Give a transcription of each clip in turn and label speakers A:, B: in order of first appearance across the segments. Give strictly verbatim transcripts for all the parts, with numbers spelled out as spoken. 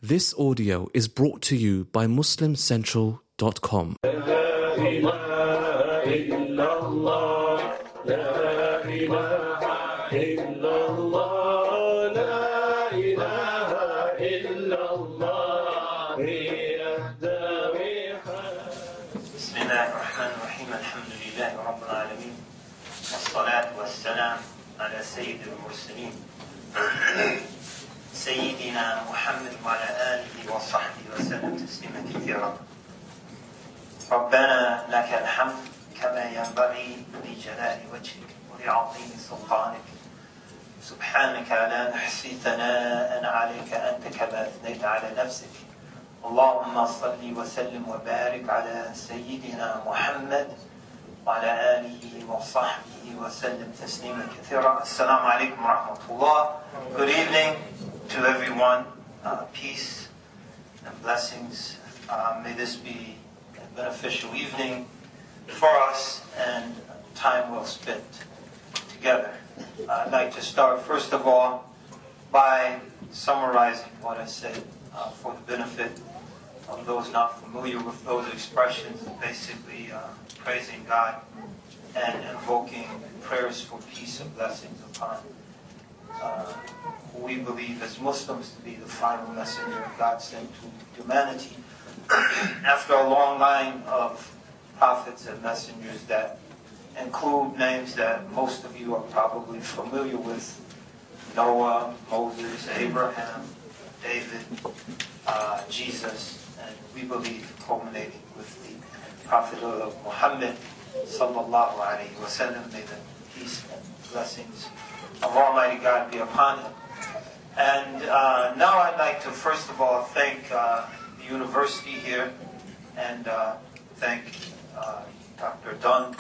A: This audio is brought to you by muslim central dot com.
B: والصلاة والسلام على سيد المرسلين سيدنا محمد وعلى آله وصحبه وسلم تسليما كثيرا. ربنا لك الحمد كما ينبغي لجلال وجهك ولعظيم سلطانك، سبحانك لا نحصي ثناء عليك أنت كما أثنيت على نفسك. اللهم صل وسلم وبارك على سيدنا محمد وعلى آله وصحبه وسلم تسليما كثيرا. Assalamu alaikum wa rahmatullah. Good evening to everyone. Uh, peace and blessings. Uh, may this be a beneficial evening for us and time well spent together. Uh, I'd like to start first of all by summarizing what I said uh, for the benefit of those not familiar with those expressions, basically uh, praising God and invoking prayers for peace and blessings upon uh, who we believe as Muslims to be the final messenger of God sent to humanity. After a long line of prophets and messengers that include names that most of you are probably familiar with: Noah, Moses, Abraham, David, uh, Jesus, and we believe culminating with the prophethood of Muhammad sallallahu alaihi wasallam. May the peace and blessings of Almighty God be upon him. And uh, now I'd like to first of all thank uh, the university here and uh, thank uh, Doctor Dunn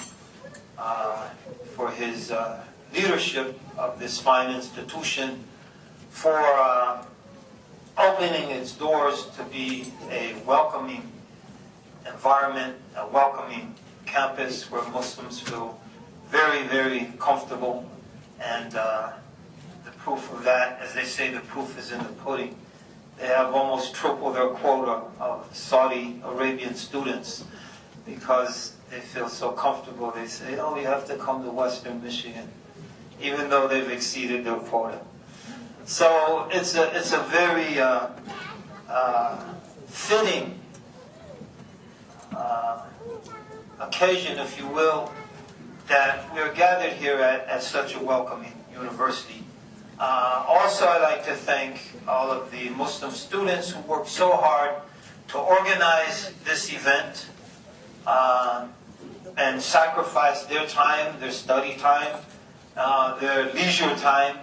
B: uh, for his uh, leadership of this fine institution, for uh, opening its doors to be a welcoming environment, a welcoming campus where Muslims feel very, very comfortable. And uh, the proof of that, as they say, the proof is in the pudding. They have almost triple their quota of Saudi Arabian students because they feel so comfortable. They say, oh, you have to come to Western Michigan, even though they've exceeded their quota. So it's a it's a very uh, uh, fitting uh, occasion, if you will, that we're gathered here at, at such a welcoming university. Uh, also, I'd like to thank all of the Muslim students who worked so hard to organize this event uh, and sacrifice their time, their study time, uh, their leisure time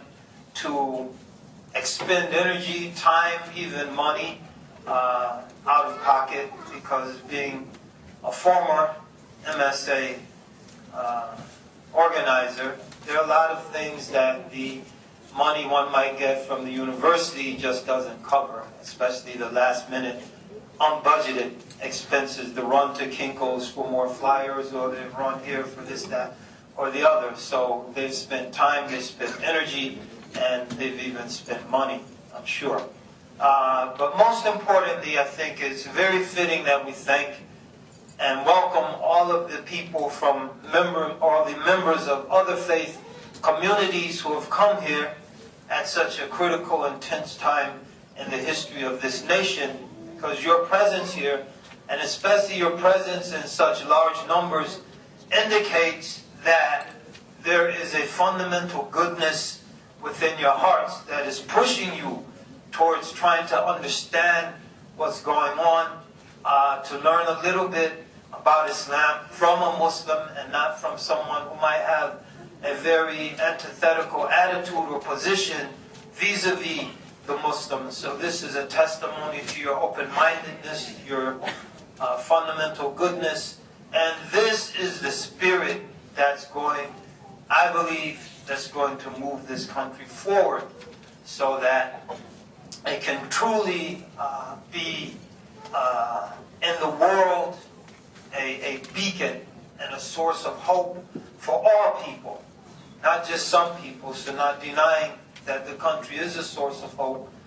B: to expend energy, time, even money uh, out of pocket, because being a former M S A uh, organizer, there are a lot of things that the money one might get from the university just doesn't cover, especially the last minute unbudgeted expenses, the run to Kinko's for more flyers, or the run here for this, that, or the other. So they've spent time, they've spent energy, and they've even spent money, I'm sure. Uh, but most importantly, I think it's very fitting that we thank and welcome all of the people from member, all the members of other faith communities who have come here at such a critical, intense time in the history of this nation, because your presence here, and especially your presence in such large numbers, indicates that there is a fundamental goodness within your hearts that is pushing you towards trying to understand what's going on, uh, to learn a little bit about Islam from a Muslim and not from someone who might have a very antithetical attitude or position vis-a-vis the Muslims. So this is a testimony to your open-mindedness, your uh, fundamental goodness, and this is the spirit that's going, I believe, that's going to move this country forward so that it can truly uh, be uh, in the world a, a beacon and a source of hope for all people, not just some people. So not denying that the country is a source of hope for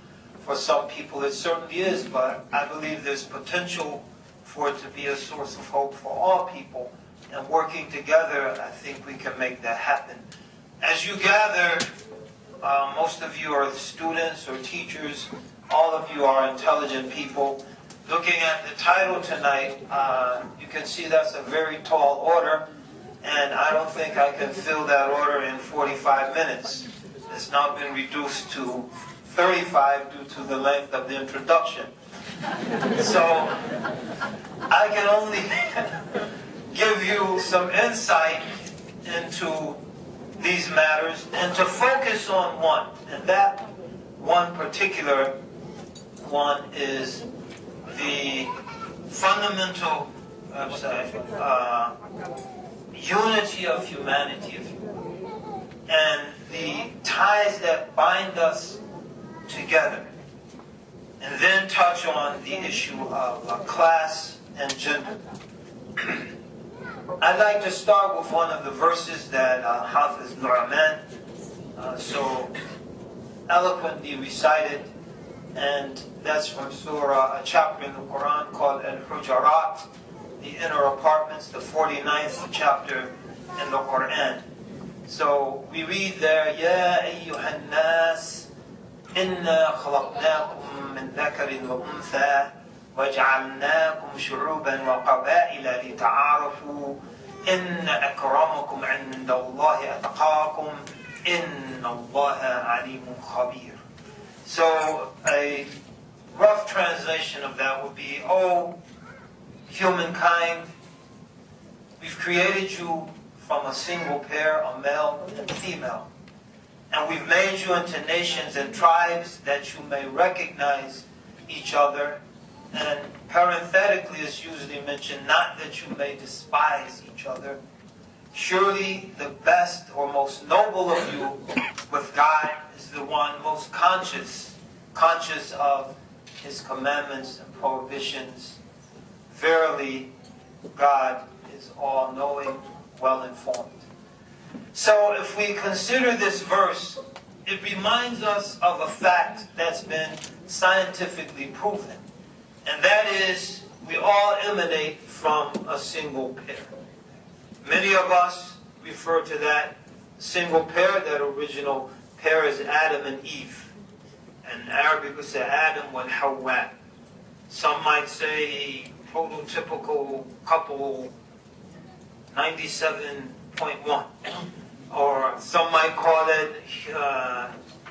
B: for some people it certainly is, but I believe there's potential for it to be a source of hope for all people. And working together, I think we can make that happen. As you gather, uh, most of you are students or teachers. All of you are intelligent people. Looking at the title tonight, uh, you can see that's a very tall order. And I don't think I can fill that order in forty-five minutes. It's now been reduced to thirty-five due to the length of the introduction. So I can only give you some insight into these matters and to focus on one. And that one particular one is the fundamental I'm sorry, uh, unity of humanity, if you will, and the ties that bind us together. And then touch on the issue of uh, class and gender. I'd like to start with one of the verses that uh, Hafiz Nu'man uh, so eloquently recited, and that's from Surah, a chapter in the Quran called Al-Hujarat, the inner apartments, the forty-ninth chapter in the Quran. So we read there, Ya ayyuhan nas, inna khalaqnakum min dhakarin wa untha, وَجَعَلْنَاكُمْ شُعُوبًا وَقَبَائِلَ لِتَعَارَفُوا إِنَّ أَكْرَمَكُمْ عِنْدَ اللَّهِ أَتْقَاكُمْ إِنَّ اللَّهَ عَلِيمٌ خَبِيرٌ. So a rough translation of that would be, oh, humankind, we've created you from a single pair, a male and female. And we've made you into nations and tribes that you may recognize each other. And parenthetically is usually mentioned, not that you may despise each other. Surely the best or most noble of you with God is the one most conscious, conscious of His commandments and prohibitions. Verily, God is all-knowing, well-informed. So if we consider this verse, it reminds us of a fact that's been scientifically proven. And that is, we all emanate from a single pair. Many of us refer to that single pair, that original pair, as Adam and Eve. And in Arabic we say Adam wa Hawa. Some might say prototypical couple ninety-seven point one. Or some might call it uh,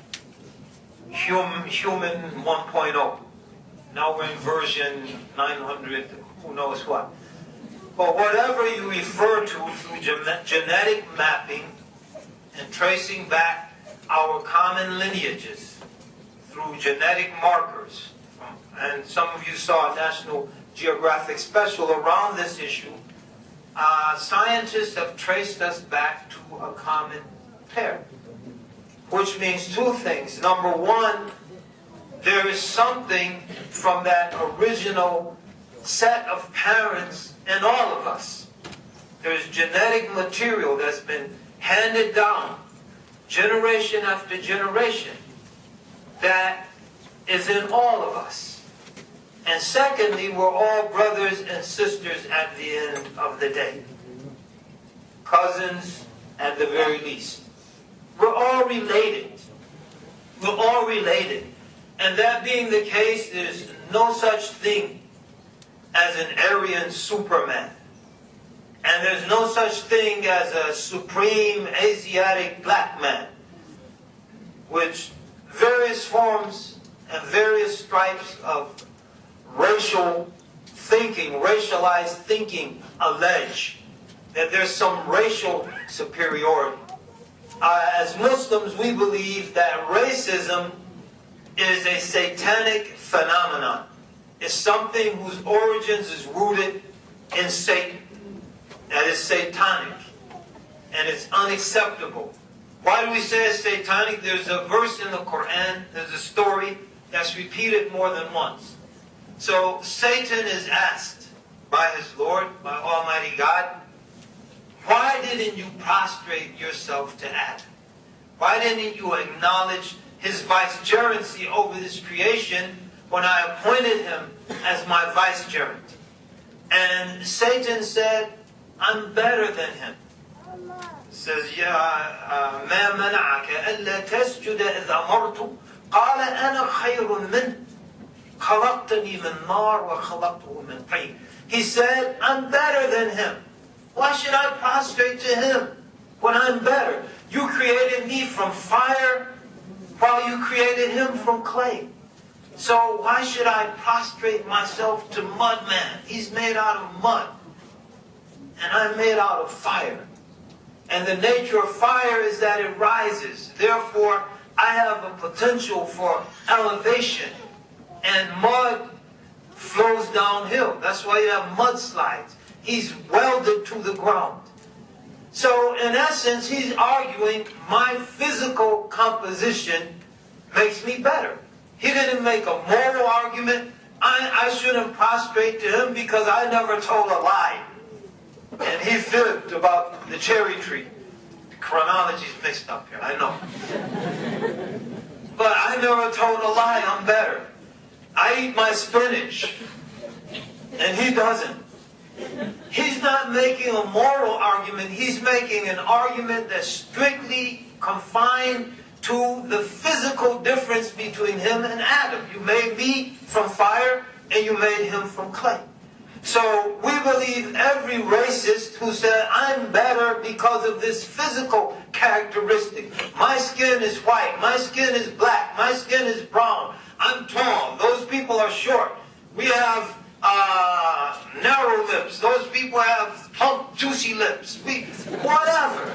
B: hum, human one point oh. Now we're in version nine hundred, who knows what. But whatever you refer to through gen- genetic mapping and tracing back our common lineages through genetic markers, and some of you saw a National Geographic special around this issue, uh, scientists have traced us back to a common pair. Which means two things. Number one, there is something from that original set of parents in all of us. There's genetic material that's been handed down generation after generation that is in all of us. And secondly, we're all brothers and sisters at the end of the day. Cousins at the very least. We're all related. We're all related. And that being the case, there's no such thing as an Aryan Superman. And there's no such thing as a supreme Asiatic black man, which various forms and various stripes of racial thinking, racialized thinking, allege that there's some racial superiority. Uh, as Muslims, we believe that racism is a satanic phenomenon. It's something whose origins is rooted in Satan. That is satanic. And it's unacceptable. Why do we say it's satanic? There's a verse in the Quran, there's a story that's repeated more than once. So Satan is asked by his Lord, by Almighty God, why didn't you prostrate yourself to Adam? Why didn't you acknowledge his vicegerency over this creation when I appointed him as my vicegerent. And Satan said, I'm better than him. Says, Ya ma mana'aka alla tasjuda idh amartu qala ana khayrun min khalaqtani min nar wa khalaqtuhu min tin. He said, I'm better than him. Why should I prostrate to him when I'm better? You created me from fire while you created him from clay. So why should I prostrate myself to mud man? He's made out of mud. And I'm made out of fire. And the nature of fire is that it rises. Therefore, I have a potential for elevation. And mud flows downhill. That's why you have mudslides. He's welded to the ground. So, in essence, he's arguing my physical composition makes me better. He didn't make a moral argument. I, I shouldn't prostrate to him because I never told a lie. And he fibbed about the cherry tree. The chronology's mixed up here, I know. But I never told a lie, I'm better. I eat my spinach. And he doesn't. He's not making a moral argument. He's making an argument that's strictly confined to the physical difference between him and Adam. You made me from fire and you made him from clay. So we believe every racist who said, I'm better because of this physical characteristic. My skin is white, my skin is black, my skin is brown, I'm tall, those people are short. We have uh, narrow lips, those people have plump, juicy lips. We, whatever.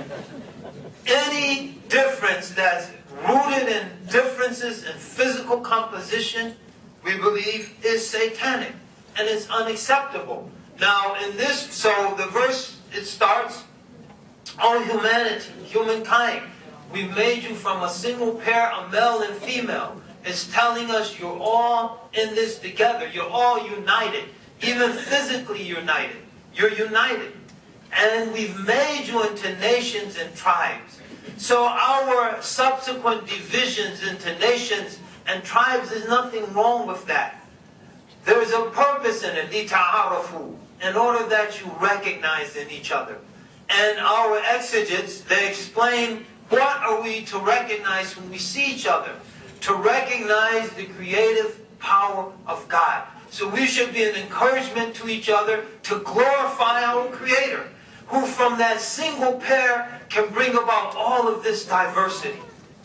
B: Any difference that's rooted in differences in physical composition, we believe is satanic. And it's unacceptable. Now, in this, so the verse, it starts, all humanity, humankind, we made you from a single pair, a male and female. It's telling us you're all in this together. You're all united. Even physically united. You're united. And we've made you into nations and tribes. So our subsequent divisions into nations and tribes, there's nothing wrong with that. There is a purpose in it, لِتَعَارَفُوا, in order that you recognize in each other. And our exegetes, they explain what are we to recognize when we see each other? To recognize the creative power of God. So we should be an encouragement to each other to glorify our Creator, who from that single pair can bring about all of this diversity.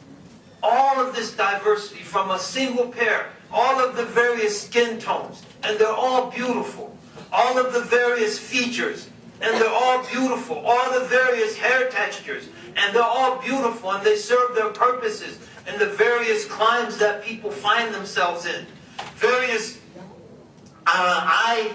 B: All of this diversity from a single pair. All of the various skin tones, and they're all beautiful. All of the various features, and they're all beautiful. All the various hair textures, and they're all beautiful, and they serve their purposes in the various climes that people find themselves in. Various uh, eye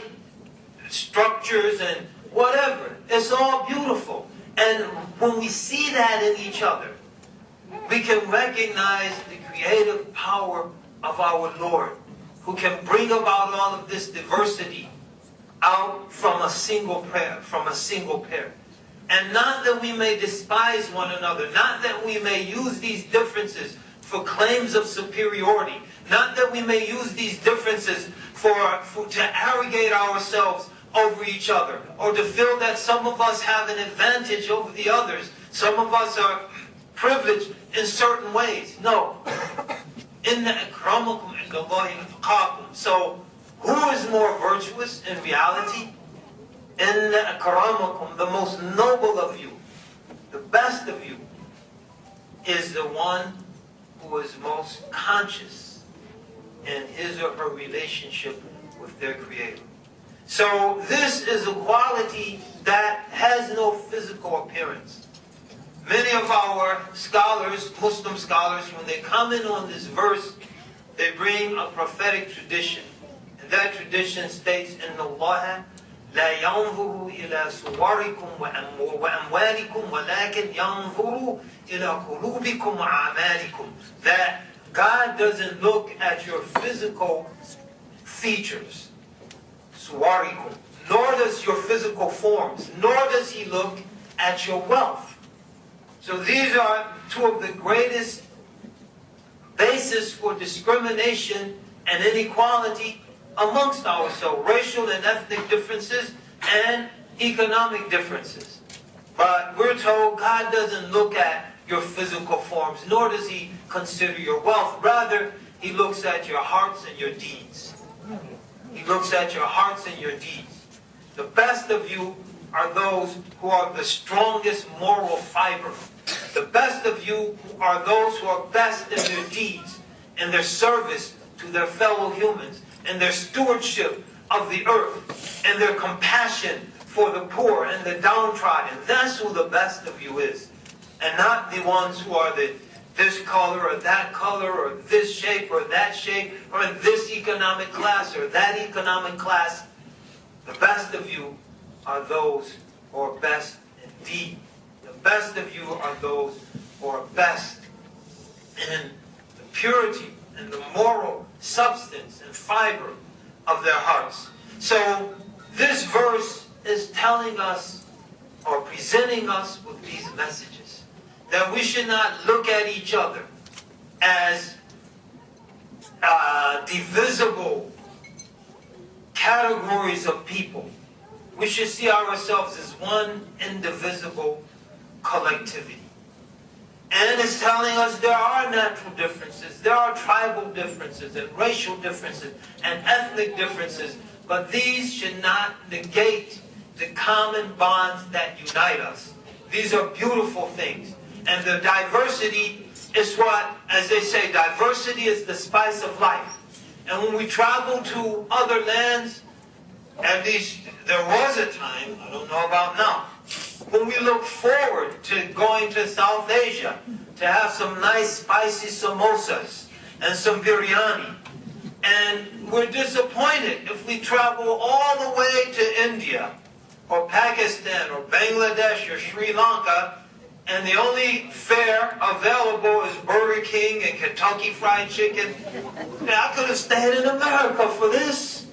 B: structures and whatever. It's all beautiful. And when we see that in each other, we can recognize the creative power of our Lord, who can bring about all of this diversity out from a single pair, from a single pair. And not that we may despise one another, not that we may use these differences for claims of superiority, not that we may use these differences for, for to arrogate ourselves over each other, or to feel that some of us have an advantage over the others, some of us are privileged in certain ways. No. Inna akramakum indallahi atqakum. So, who is more virtuous in reality? Inna akramakum, the most noble of you, the best of you, is the one who is most conscious in his or her relationship with their Creator. So, this is a quality that has no physical appearance. Many of our scholars, Muslim scholars, when they comment on this verse, they bring a prophetic tradition. And that tradition states, إِنَّ اللَّهَ لَا يَنْظُرُ إِلَى صُوَرِكُمْ وَأَمْوَالِكُمْ وَلَكِنْ يَنْظُرُ إِلَى قُلُوبِكُمْ وَأَعْمَالِكُمْ. That God doesn't look at your physical features, suwarikum, nor does your physical forms, nor does He look at your wealth. So these are two of the greatest basis for discrimination and inequality amongst ourselves, racial and ethnic differences and economic differences. But we're told God doesn't look at your physical forms, nor does He consider your wealth. Rather, He looks at your hearts and your deeds. He looks at your hearts and your deeds. The best of you are those who are the strongest moral fiber. The best of you are those who are best in their deeds and their service to their fellow humans and their stewardship of the earth and their compassion for the poor and the downtrodden. That's who the best of you is. And not the ones who are the this color or that color or this shape or that shape or in this economic class or that economic class. The best of you are those who are best indeed. The best of you are those who are best in the purity and the moral substance and fiber of their hearts. So this verse is telling us or presenting us with these messages. That we should not look at each other as uh, divisible categories of people. We should see ourselves as one indivisible collectivity. And it's telling us there are natural differences, there are tribal differences and racial differences and ethnic differences, but these should not negate the common bonds that unite us. These are beautiful things. And the diversity is what, as they say, diversity is the spice of life. And when we travel to other lands, at least there was a time, I don't know about now, when we look forward to going to South Asia to have some nice spicy samosas and some biryani. And we're disappointed if we travel all the way to India or Pakistan or Bangladesh or Sri Lanka and the only fare available is Burger King and Kentucky Fried Chicken. Now, I could have stayed in America for this.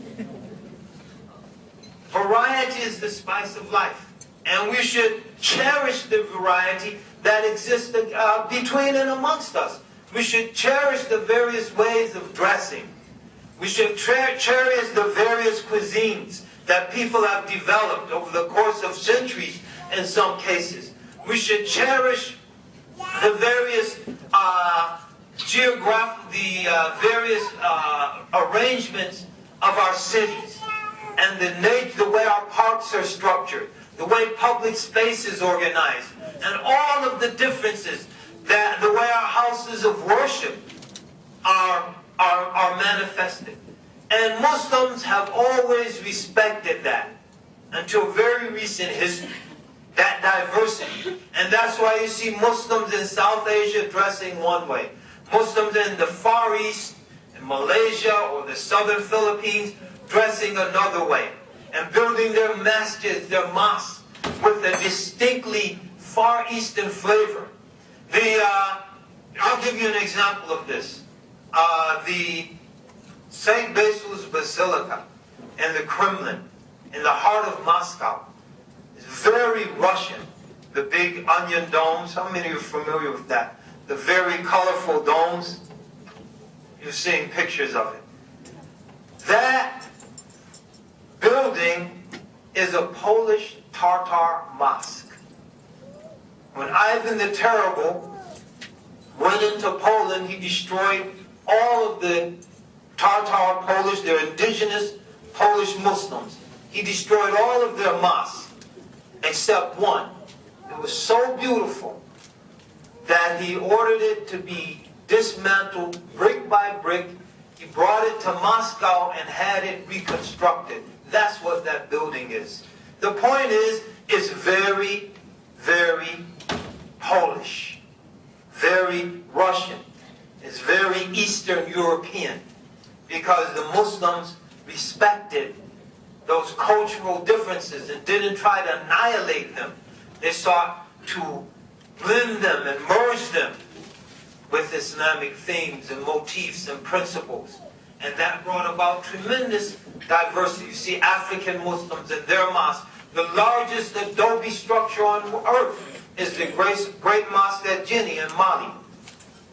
B: Variety is the spice of life. And we should cherish the variety that exists uh, between and amongst us. We should cherish the various ways of dressing. We should tra- cherish the various cuisines that people have developed over the course of centuries in some cases. We should cherish the various uh, geographic, the uh, various uh, arrangements of our cities, and the nature, the way our parks are structured, the way public space is organized, and all of the differences that the way our houses of worship are are, are manifested. And Muslims have always respected that until very recent history. That diversity. And that's why you see Muslims in South Asia dressing one way. Muslims in the Far East, in Malaysia or the Southern Philippines, dressing another way. And building their masjids, their mosques, with a distinctly Far Eastern flavor. The, uh, I'll give you an example of this. Uh, the Saint Basil's Basilica and the Kremlin, in the heart of Moscow, very Russian. The big onion domes. How many are familiar with that? The very colorful domes. You're seeing pictures of it. That building is a Polish Tatar mosque. When Ivan the Terrible went into Poland, he destroyed all of the Tatar Polish, their indigenous Polish Muslims. He destroyed all of their mosques. Except one. It was so beautiful that he ordered it to be dismantled brick by brick. He brought it to Moscow and had it reconstructed. That's what that building is. The point is, it's very, very Polish, very Russian. It's very Eastern European because the Muslims respected those cultural differences and didn't try to annihilate them. They sought to blend them and merge them with Islamic themes and motifs and principles. And that brought about tremendous diversity. You see African Muslims and their mosques. The largest adobe structure on earth is the Great, Great Mosque at Jinni in Mali.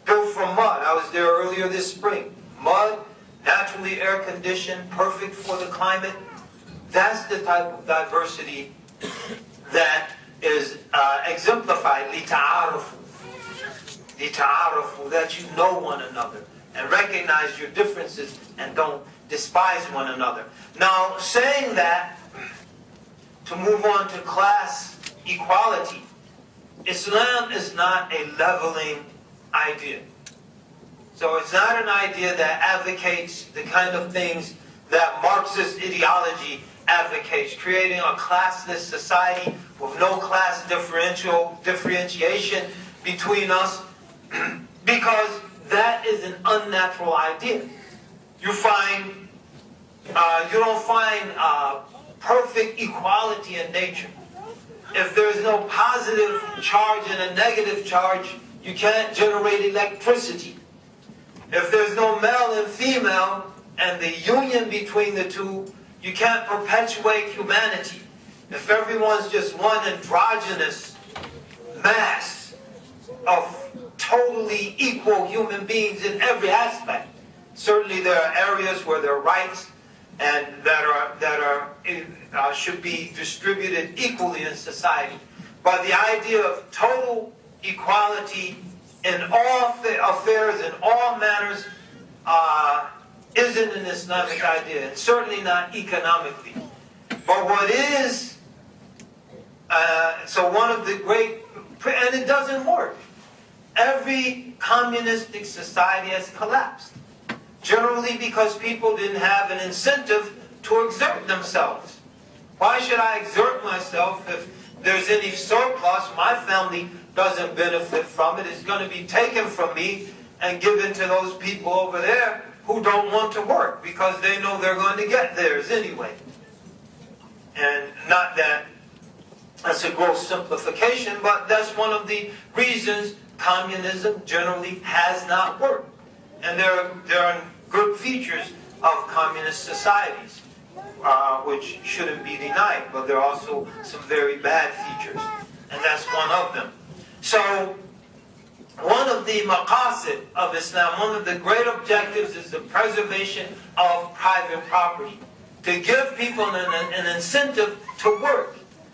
B: built from mud. I was there earlier this spring. Mud, naturally air conditioned, perfect for the climate. That's the type of diversity that is uh, exemplified, لِتَعَارَفُوا. لِتَعَارَفُوا, that you know one another and recognize your differences and don't despise one another. Now, saying that, to move on to class equality, Islam is not a leveling idea. So it's not an idea that advocates the kind of things that Marxist ideology advocates, creating a classless society with no class differential differentiation between us, because that is an unnatural idea. You find, uh, you don't find uh, perfect equality in nature. If there's no positive charge and a negative charge, you can't generate electricity. If there's no male and female and the union between the two, you can't perpetuate humanity. If everyone's just one androgynous mass of totally equal human beings in every aspect, certainly there are areas where there are rights and that are that are uh, should be distributed equally in society. But the idea of total equality in all affairs, in all manners, uh, isn't an Islamic idea, and certainly not economically. But what is, uh, so one of the great, and it doesn't work. Every communistic society has collapsed. Generally because people didn't have an incentive to exert themselves. Why should I exert myself if there's any surplus? My family doesn't benefit from it. It's going to be taken from me and given to those people over there who don't want to work because they know they're going to get theirs anyway. And not that that's a gross simplification, but that's one of the reasons communism generally has not worked. And there are, there are good features of communist societies, uh, which shouldn't be denied, but there are also some very bad features, and that's one of them. So, one of the maqasid of Islam, one of the great objectives is the preservation of private property, to give people an, an incentive to work.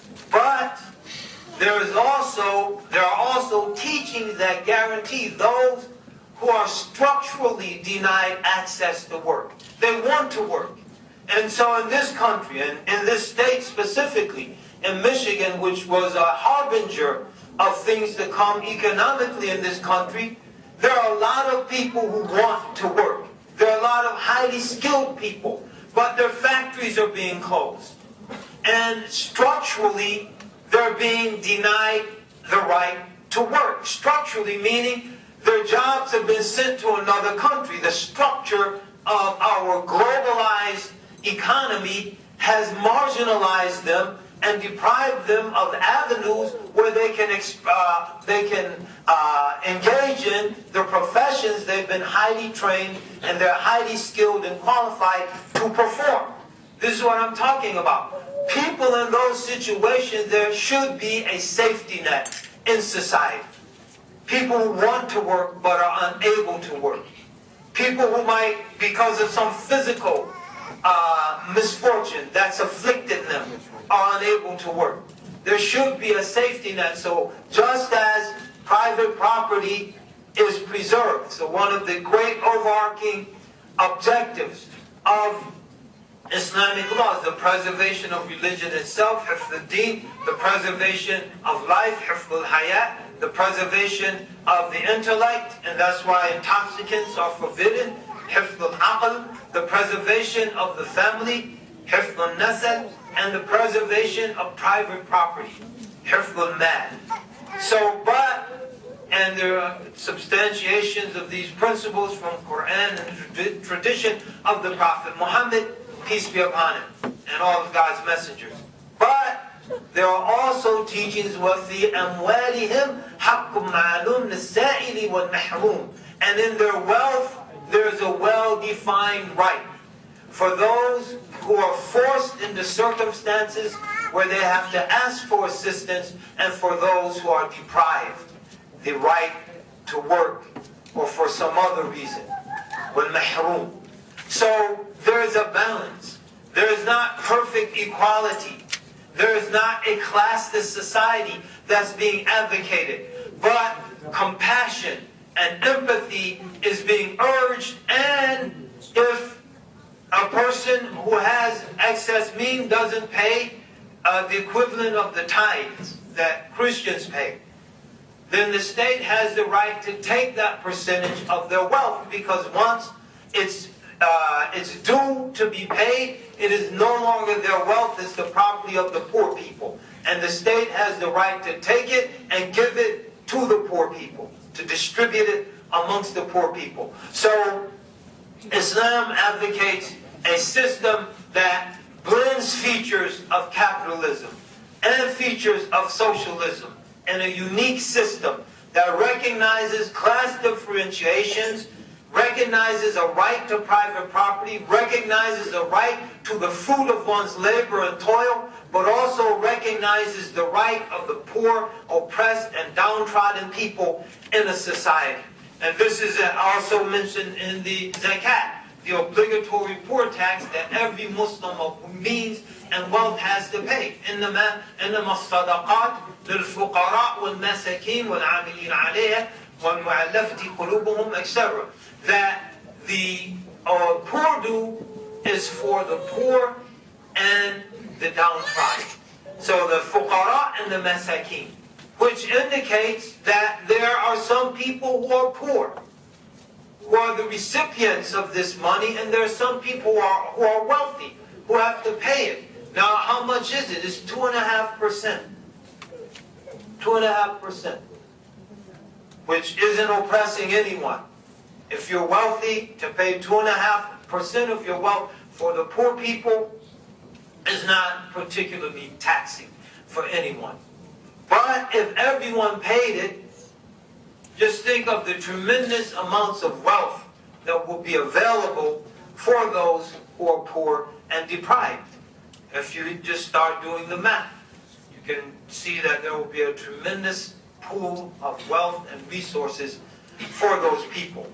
B: But there is also there are also teachings that guarantee those who are structurally denied access to work. They want to work. And so in this country, and in this state specifically, in Michigan, which was a harbinger of things to come economically in this country, there are a lot of people who want to work. There are a lot of highly skilled people, but their factories are being closed. And structurally, they're being denied the right to work. Structurally, meaning their jobs have been sent to another country. The structure of our globalized economy has marginalized them and deprived them of avenues where they can uh, they can uh, engage in the professions they've been highly trained and they're highly skilled and qualified to perform. This is what I'm talking about. People in those situations, there should be a safety net in society. People who want to work but are unable to work. People who might, because of some physical uh, misfortune that's afflicted them, are unable to work. There should be a safety net. So just as private property is preserved, so one of the great overarching objectives of Islamic law is the preservation of religion itself, hifz al-deen, the preservation of life, hifz al-hayat, the preservation of the intellect, and that's why intoxicants are forbidden, hifz al-aql, the preservation of the family, hifz al-nasl, and the preservation of private property, hifz al-mal. So, but, and there are substantiations of these principles from Quran and the tradition of the Prophet Muhammad, peace be upon him, and all of God's messengers. But there are also teachings وَفِي أَمْوَالِهِمْ حَقٌّ مَعْلُومٌ لِلسَّائِلِ وَالْمَحْرُومِ, and in their wealth there is a well-defined right for those who are forced into circumstances where they have to ask for assistance, and for those who are deprived the right to work or for some other reason. وَالْمَحْرُومِ. So there is a balance. There is not perfect equality. There is not a classless society that's being advocated. But compassion and empathy is being urged, and if a person who has excess means doesn't pay uh, the equivalent of the tithes that Christians pay, then the state has the right to take that percentage of their wealth, because once it's uh, it's due to be paid, it is no longer their wealth, it's the property of the poor people. And the state has the right to take it and give it to the poor people, to distribute it amongst the poor people. So Islam advocates a system that blends features of capitalism and features of socialism in a unique system that recognizes class differentiations, recognizes a right to private property, recognizes a right to the fruit of one's labor and toil, but also recognizes the right of the poor, oppressed, and downtrodden people in a society. And this is also mentioned in the zakat, the obligatory poor tax that every Muslim of means and wealth has to pay. إنما إنما الصدقات للفقراء والمساكين والعاملين عليها والمؤلفة قلوبهم, et cetera. That the uh, poor due is for the poor and the downtrodden. So the fuqara and the masakin, which indicates that there are some people who are poor, who are the recipients of this money, and there are some people who are, who are wealthy, who have to pay it. Now, how much is it? It's two and a half percent. Two and a half percent. Which isn't oppressing anyone. If you're wealthy, to pay two and a half percent of your wealth for the poor people is not particularly taxing for anyone. But if everyone paid it, just think of the tremendous amounts of wealth that will be available for those who are poor and deprived. If you just start doing the math, you can see that there will be a tremendous pool of wealth and resources for those people.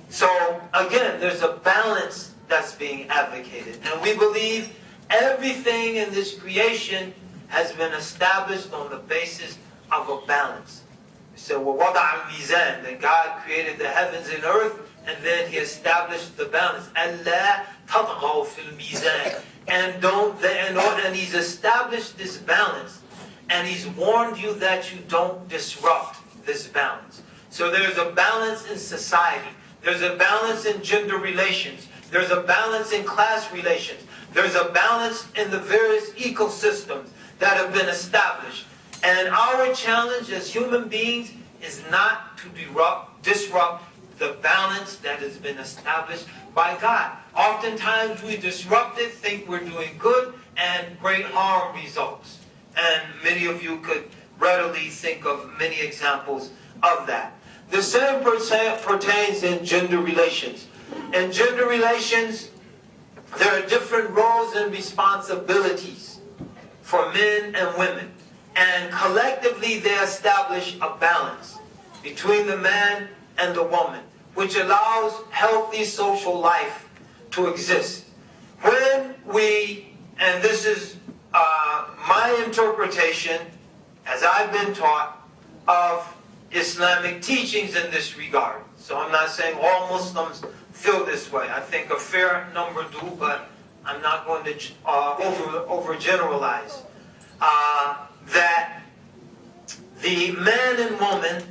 B: So again, there's a balance that's being advocated. And we believe everything in this creation has been established on the basis of a balance. So وَوَضَعَ الْمِيزَانِ, that God created the heavens and earth, and then He established the balance. أَلَّا تَطْغَوْا فِي الْمِيزَانِ. And don't, and, and He's established this balance, and He's warned you that you don't disrupt this balance. So there's a balance in society. There's a balance in gender relations. There's a balance in class relations. There's a balance in the various ecosystems that have been established. And our challenge as human beings is not to disrupt, disrupt the balance that has been established by God. Oftentimes we disrupt it, think we're doing good, and great harm results. And many of you could readily think of many examples of that. The same pertains in gender relations. In gender relations, there are different roles and responsibilities for men and women. And collectively they establish a balance between the man and the woman, which allows healthy social life to exist. When we, and this is uh, my interpretation, as I've been taught, of Islamic teachings in this regard. So I'm not saying all Muslims feel this way. I think a fair number do, but I'm not going to uh, over, overgeneralize. Uh, that the man and woman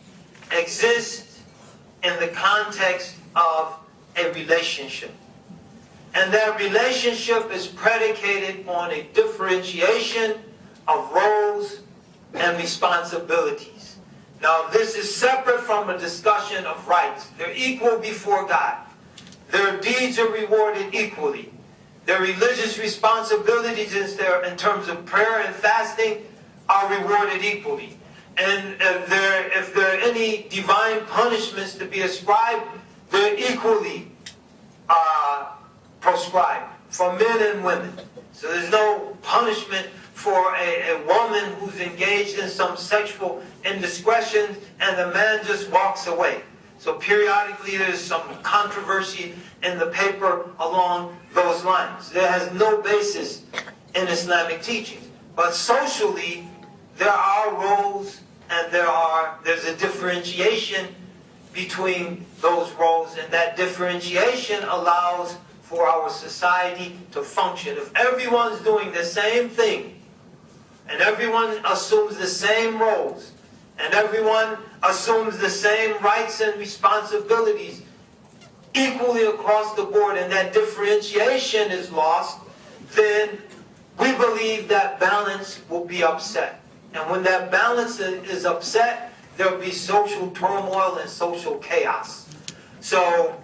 B: exist in the context of a relationship. And that relationship is predicated on a differentiation of roles and responsibilities. Now, this is separate from a discussion of rights. They're equal before God. Their deeds are rewarded equally. Their religious responsibilities in terms of prayer and fasting are rewarded equally. And if there, if there are any divine punishments to be ascribed, they're equally uh, proscribed for men and women. So there's no punishment for a, a woman who's engaged in some sexual indiscretion and the man just walks away. So periodically there's some controversy in the paper along those lines. There has no basis in Islamic teachings. But socially, there are roles and there are there's a differentiation between those roles, and that differentiation allows for our society to function. If everyone's doing the same thing, and everyone assumes the same roles, and everyone assumes the same rights and responsibilities equally across the board, and that differentiation is lost, then we believe that balance will be upset. And when that balance is upset, there'll be social turmoil and social chaos. So,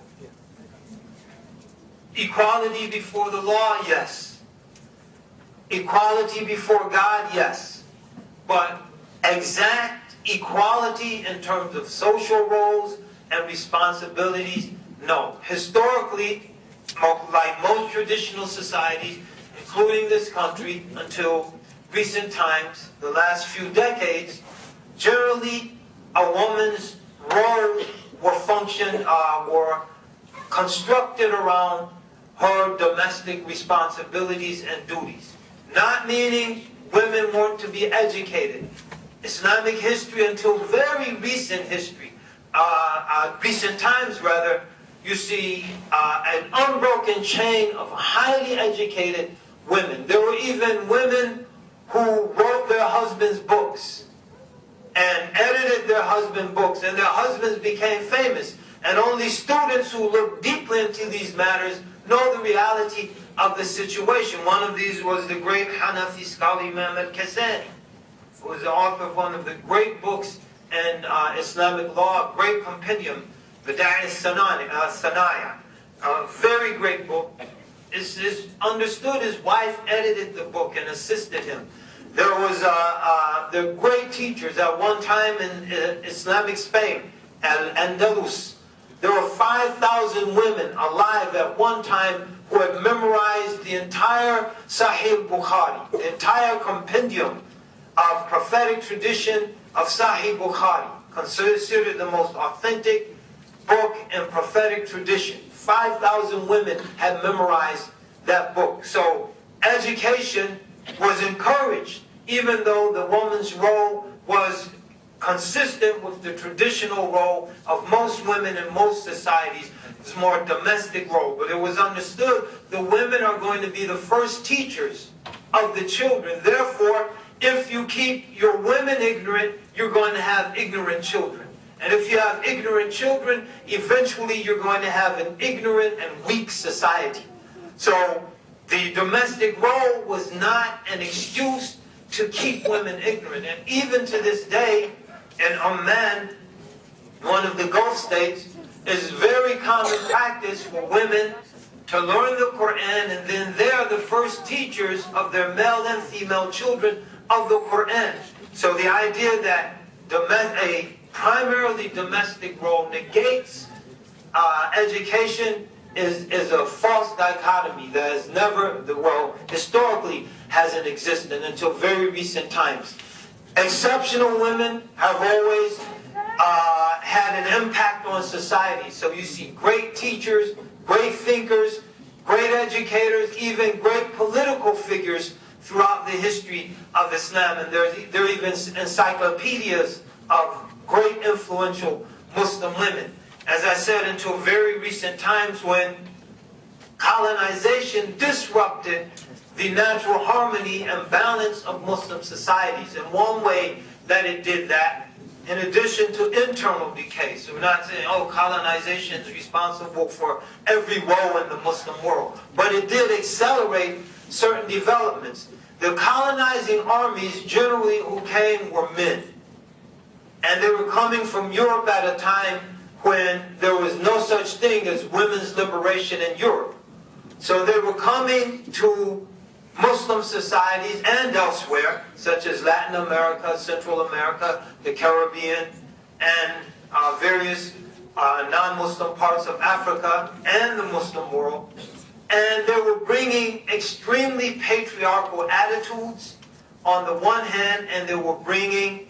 B: equality before the law, yes. Equality before God, yes. But exact equality in terms of social roles and responsibilities, no. Historically, like most traditional societies, including this country, until recent times, the last few decades, generally a woman's roles were functioned, uh, were constructed around her domestic responsibilities and duties. Not meaning women weren't to be educated. Islamic history, until very recent history, uh, uh, recent times rather, you see uh, an unbroken chain of highly educated women. There were even women who wrote their husbands' books and edited their husbands' books, and their husbands became famous. And only students who look deeply into these matters know the reality of the situation. One of these was the great Hanafi scholar Imam al-Kasani, who was the author of one of the great books in uh, Islamic law, a great compendium, Bada'i al-Sanaya, a very great book. It's, it's understood his wife edited the book and assisted him. There was uh, uh, the great teachers at one time in uh, Islamic Spain, Al-Andalus. There were five thousand women alive at one time who had memorized the entire Sahih Bukhari, the entire compendium of prophetic tradition of Sahih Bukhari, considered the most authentic book in prophetic tradition. five thousand women had memorized that book. So education was encouraged, even though the woman's role was consistent with the traditional role of most women in most societies. It's more a domestic role. But it was understood the women are going to be the first teachers of the children. Therefore, if you keep your women ignorant, you're going to have ignorant children. And if you have ignorant children, eventually you're going to have an ignorant and weak society. So the domestic role was not an excuse to keep women ignorant. And even to this day, in Oman, one of the Gulf states, it's very common practice for women to learn the Quran, and then they're the first teachers of their male and female children of the Quran. So the idea that a primarily domestic role negates uh, education is, is a false dichotomy that has never, the world historically hasn't existed until very recent times. Exceptional women have always uh, had an impact on society. So you see great teachers, great thinkers, great educators, even great political figures throughout the history of Islam. And there, there are even encyclopedias of great influential Muslim women. As I said, until very recent times when colonization disrupted the natural harmony and balance of Muslim societies. And one way that it did that, in addition to internal decay, so we're not saying, oh, colonization is responsible for every woe in the Muslim world, but it did accelerate certain developments. The colonizing armies generally who came were men. And they were coming from Europe at a time when there was no such thing as women's liberation in Europe. So they were coming to Muslim societies and elsewhere, such as Latin America, Central America, the Caribbean, and uh, various uh, non-Muslim parts of Africa and the Muslim world. And they were bringing extremely patriarchal attitudes on the one hand, and they were bringing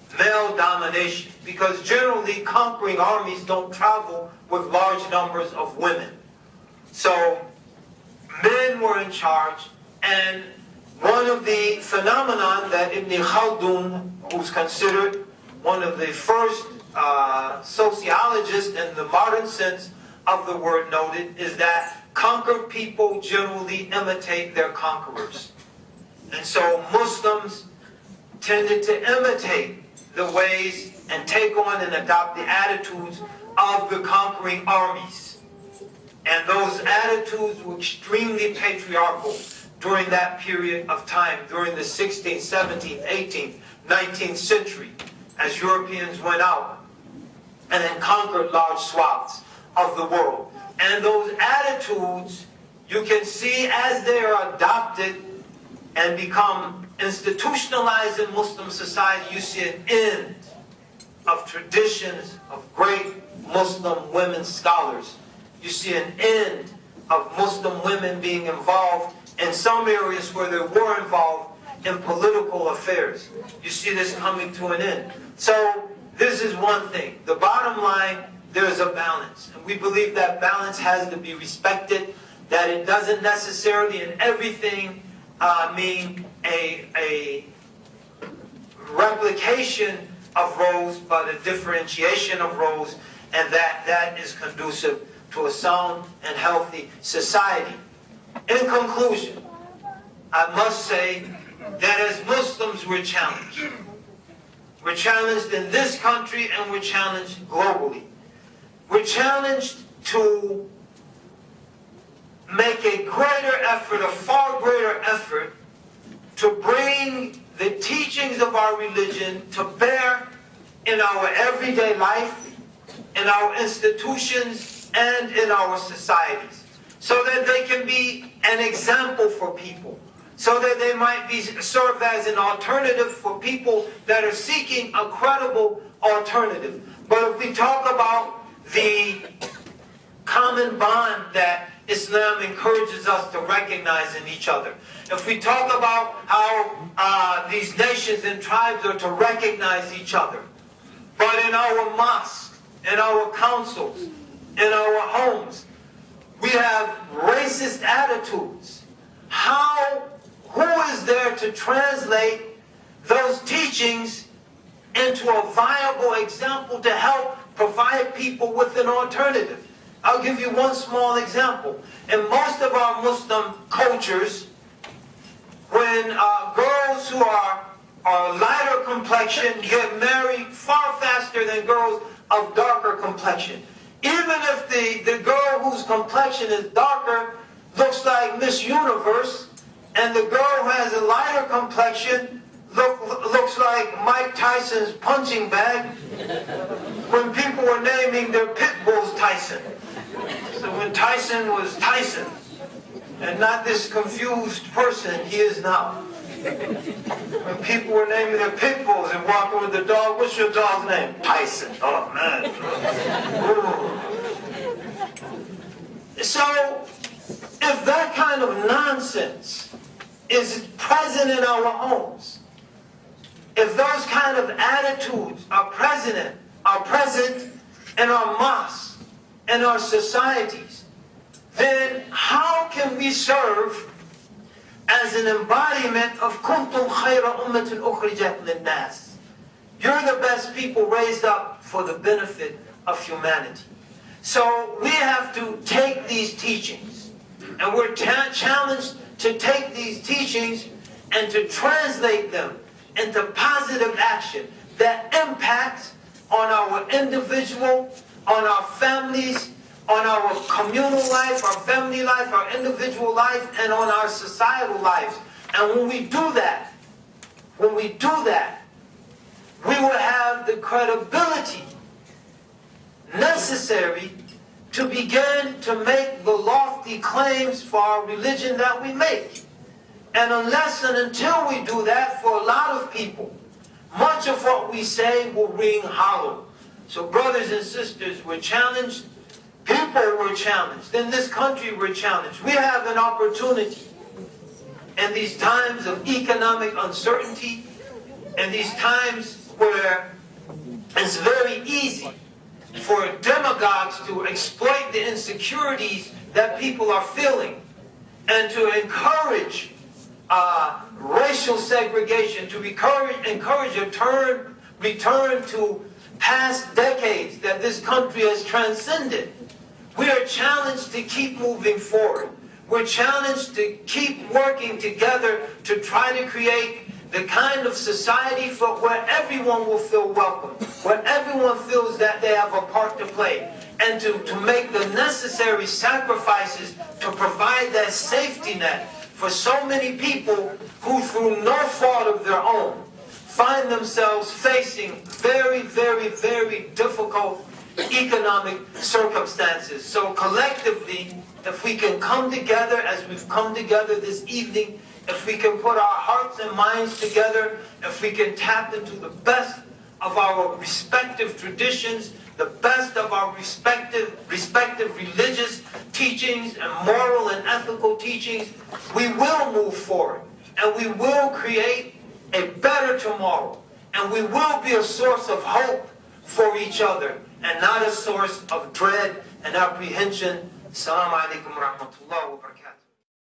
B: male domination, because generally conquering armies don't travel with large numbers of women. So men were in charge, and one of the phenomenon that Ibn Khaldun, who's considered one of the first uh, sociologists in the modern sense of the word, noted, is that conquered people generally imitate their conquerors. And so Muslims tended to imitate the ways and take on and adopt the attitudes of the conquering armies. And those attitudes were extremely patriarchal during that period of time, during the sixteenth, seventeenth, eighteenth, nineteenth century, as Europeans went out and then conquered large swaths of the world. And those attitudes, you can see as they are adopted and become institutionalized in Muslim society, you see an end of traditions of great Muslim women scholars. You see an end of Muslim women being involved in some areas where they were involved in political affairs. You see this coming to an end. So this is one thing. The bottom line, there's a balance. And we believe that balance has to be respected, that it doesn't necessarily in everything uh, mean a, a replication of roles, but a differentiation of roles, and that that is conducive to a sound and healthy society. In conclusion, I must say that as Muslims we're challenged. We're challenged in this country and we're challenged globally. We're challenged to make a greater effort, a far greater effort, to bring the teachings of our religion to bear in our everyday life, in our institutions, and in our societies, so that they can be an example for people, so that they might be served as an alternative for people that are seeking a credible alternative. But if we talk about the common bond that Islam encourages us to recognize in each other, if we talk about how uh, these nations and tribes are to recognize each other, but in our mosques, in our councils, in our homes, we have racist attitudes. How, who is there to translate those teachings into a viable example to help provide people with an alternative? I'll give you one small example. In most of our Muslim cultures, when uh, girls who are, are lighter complexion get married far faster than girls of darker complexion. Even if the, the girl whose complexion is darker looks like Miss Universe, and the girl who has a lighter complexion look, looks like Mike Tyson's punching bag, when people were naming their pit bulls Tyson. So when Tyson was Tyson, and not this confused person he is now. When people were naming their pit bulls and walking with the dog, what's your dog's name? Tyson. Oh, man. Ooh. So, if that kind of nonsense is present in our homes, if those kind of attitudes are present, are present in our mosques, in our societies, then how can we serve as an embodiment of kuntum khayra ummatin ukhrijat linnas? You're the best people raised up for the benefit of humanity. So we have to take these teachings, and we're ta- challenged to take these teachings and to translate them into positive action that impacts on our individual, on our families, on our communal life, our family life, our individual life, and on our societal lives. And when we do that, when we do that, we will have the credibility necessary to begin to make the lofty claims for our religion that we make. And unless and until we do that, for a lot of people, much of what we say will ring hollow. So brothers and sisters, we're challenged. People were challenged. In this country, we're challenged. We have an opportunity in these times of economic uncertainty, and these times where it's very easy for demagogues to exploit the insecurities that people are feeling and to encourage uh, racial segregation, to encourage, encourage a turn, return to past decades that this country has transcended. We are challenged to keep moving forward. We're challenged to keep working together to try to create the kind of society for where everyone will feel welcome, where everyone feels that they have a part to play, and to, to make the necessary sacrifices to provide that safety net for so many people who, through no fault of their own, find themselves facing very, very, very difficult economic circumstances. So collectively, if we can come together as we've come together this evening, if we can put our hearts and minds together, if we can tap into the best of our respective traditions, the best of our respective, respective religious teachings and moral and ethical teachings, we will move forward and we will create a better tomorrow, and we will be a source of hope for each other and not a source of dread and apprehension. Assalamu alaikum wa rahmatullahi wa barakatuh.